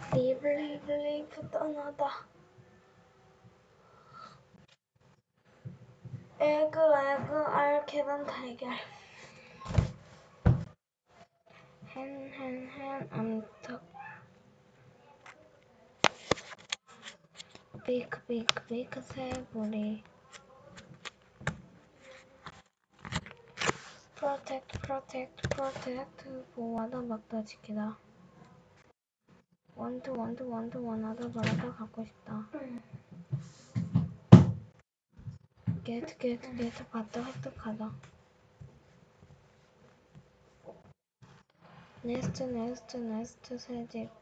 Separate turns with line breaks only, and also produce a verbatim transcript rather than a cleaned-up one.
리브 리브 리브 떠나다. 에그 에그 알 계단 달걀. hen hen hen 암탉. 비크 비크 비크 새부리. 프로텍트 프로텍트 프로텍트 보호하다 막다 지키다. 원투 원투 원투 원하다 바라다 갖고 싶다. 게트 게트 게트 받다 획득하다. 네스트 네스트 네스트 새집.